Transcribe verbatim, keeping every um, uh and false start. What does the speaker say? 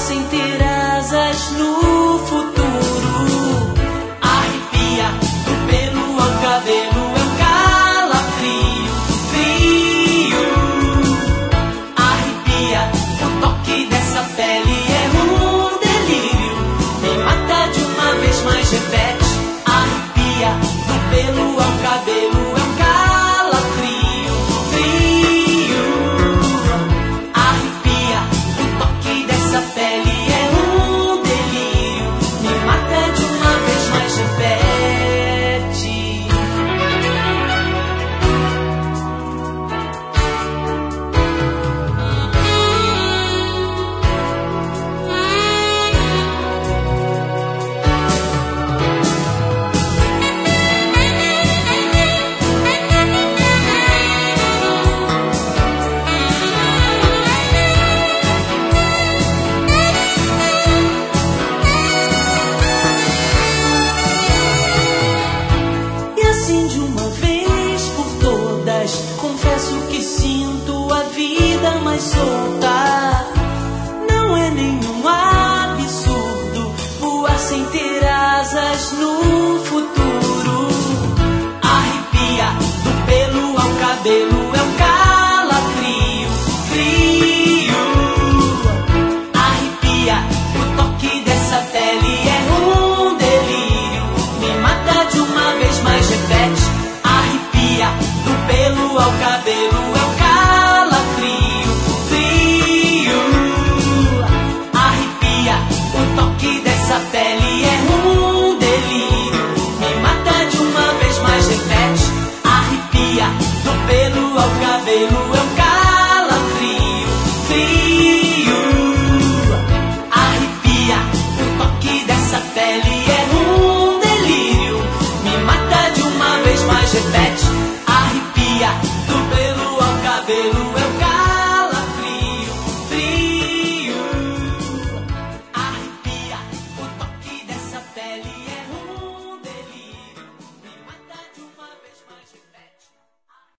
sem ter asas no futuro. Arrepia do pelo ao cabelo, é um calafrio, frio. Arrepia, o toque dessa pele é um delírio. Me mata de uma vez, mais repete. Arrepia do pelo ao cabelo, é um calafrio, frio. Arrepia, o toque dessa pele é um delírio. Me mata de uma vez, mais repete. E assim de uma vez por todas, confesso que sinto a vida mais solta. Não é nenhum absurdo voar sem ter asas no futuro. Arrepia do pelo ao cabelo, é um calafrio, frio. Arrepia, o toque dessa pele é um delírio. Me mata de uma vez, mais repete. Arrepia do pelo ao cabelo, é um calafrio, frio. Arrepia, o toque dessa pele é um delírio. Me mata de uma vez, mais repete. Arrepia do pelo ao cabelo, é um calafrio, frio. Arrepia, o toque dessa pele é um delírio. Me mata de uma vez, mais repete. Arrepia do pelo ao cabelo,